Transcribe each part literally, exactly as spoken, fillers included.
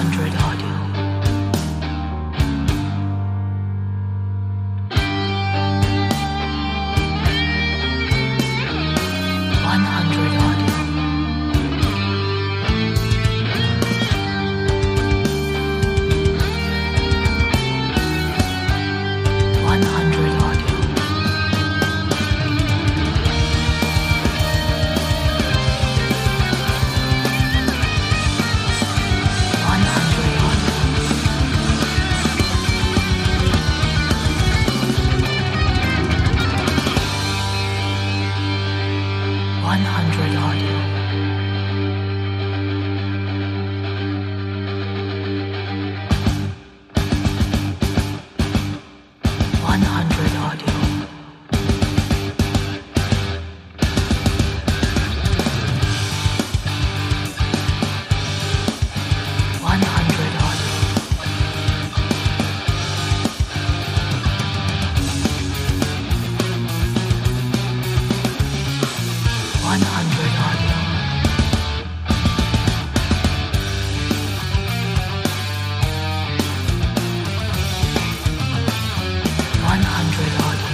hundred audio. one hundred audio. one hundred audio. one hundred audio. one hundred audio. one hundred audio. one hundred audio. one hundred audio. one hundred audio.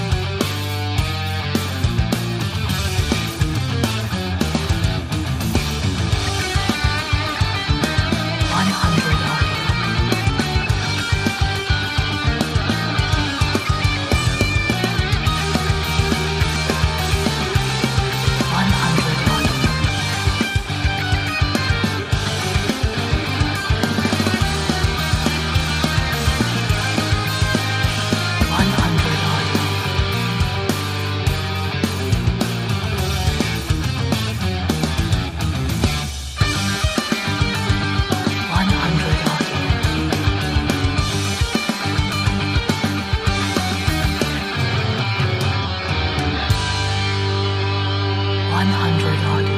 one hundred audio. one hundred audio. one hundred audio. one hundred audio. one hundred audio.